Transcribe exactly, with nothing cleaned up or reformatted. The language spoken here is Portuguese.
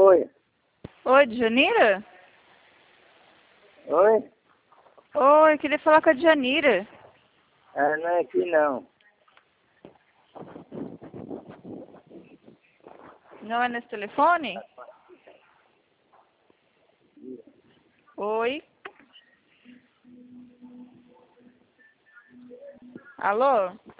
Oi. Oi, Djanira? Oi? Oi, eu queria falar com a Djanira. Ah, não é aqui não. Não é nesse telefone? Oi? Alô?